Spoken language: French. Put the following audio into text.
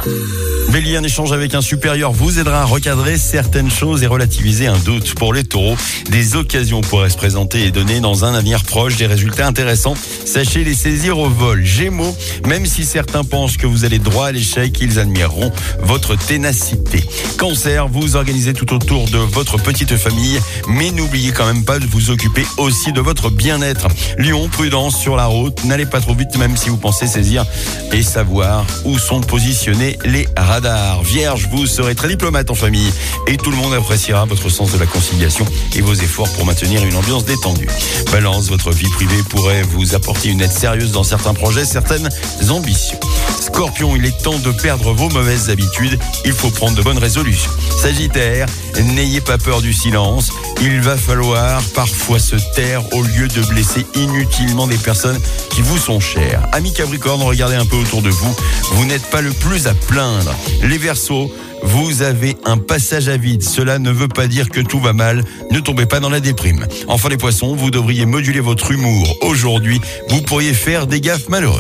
Bélier, un échange avec un supérieur vous aidera à recadrer certaines choses et relativiser un doute. Pour les taureaux, des occasions pourraient se présenter et donner dans un avenir proche des résultats intéressants. Sachez les saisir au vol. Gémeaux, même si certains pensent que vous allez droit à l'échec, ils admireront votre ténacité. Cancer, vous organisez tout autour de votre petite famille, mais n'oubliez quand même pas de vous occuper aussi de votre bien-être. Lion, prudence sur la route, n'allez pas trop vite même si vous pensez saisir et savoir où sont positionnés les radars. Vierge, vous serez très diplomate en famille et tout le monde appréciera votre sens de la conciliation et vos efforts pour maintenir une ambiance détendue. Balance, votre vie privée pourrait vous apporter une aide sérieuse dans certains projets, certaines ambitions. Scorpion, il est temps de perdre vos mauvaises habitudes, il faut prendre de bonnes résolutions. Sagittaire, n'ayez pas peur du silence, il va falloir parfois se taire au lieu de blesser inutilement des personnes qui vous sont chères. Amis Capricorne, regardez un peu autour de vous, vous n'êtes pas le plus à plaindre. Les Verseaux, vous avez un passage à vide. Cela ne veut pas dire que tout va mal. Ne tombez pas dans la déprime. Enfin les Poissons, vous devriez moduler votre humour. Aujourd'hui, vous pourriez faire des gaffes malheureuses.